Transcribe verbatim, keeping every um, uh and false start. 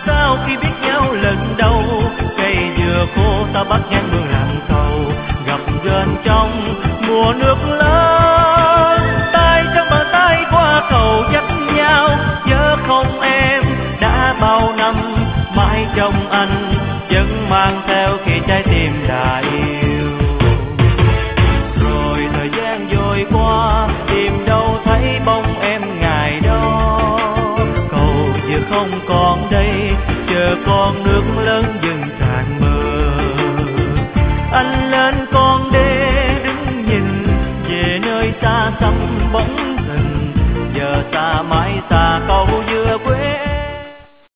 sao khi biết nhau lần đầu. Cây dừa khô ta bắt ngang mương làm cầu, gặp gỡ trong mùa nước lớn. Tay trong bàn tay qua cầu dắt nhau, nhớ không em đã bao năm mãi trong anh vẫn mang theo